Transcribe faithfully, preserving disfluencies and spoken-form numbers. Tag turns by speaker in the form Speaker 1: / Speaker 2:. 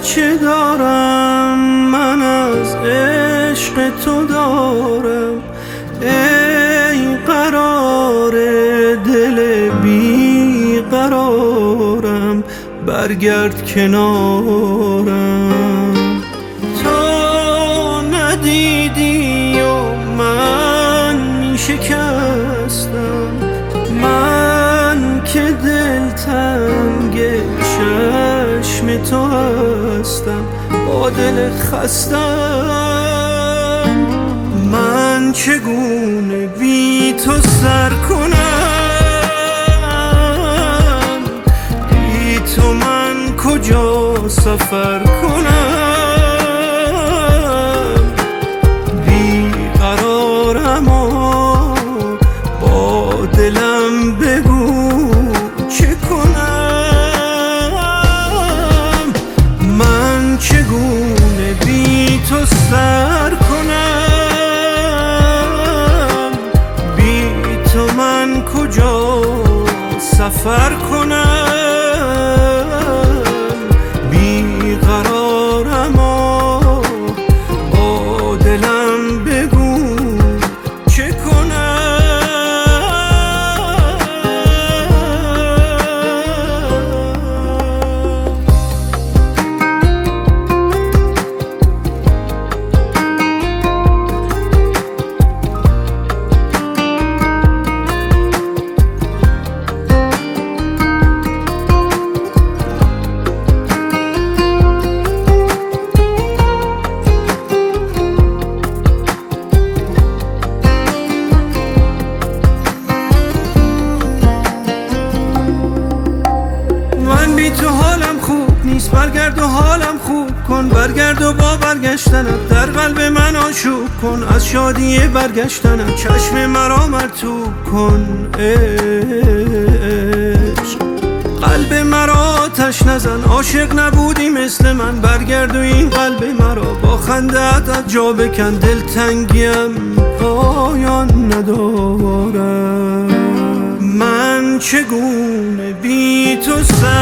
Speaker 1: چه دارم من از عشق تو دارم، ای قرار دل بی قرارم، برگرد کنارم. تو ندیدی و من می شکستم، من که دلتنگ چشم تو هستم، با دل خستم. من چگونه بی تو سر کنم، بی تو من کجا سفر کنم. بی قرارم و با دلم بگو چه کنم. من چگونه بی تو سر کنم، بی تو من کجا سفر کنم. بی قرارم و با دلم بگو چه کنم. بی تو حالم خوب نیست، برگرد و حالم خوب کن. برگرد و با برگشتنت در قلب من آشوب کن. از شادی برگشتنت چشم مرا مرطوب کن. عشق قلب مرا آتش نزن، عاشق نبودی مثل من. برگرد و این قلب مرا با خنده‌ات از جا بکن. دلتنگیم پایان ندارم، من چگونه بی تو سر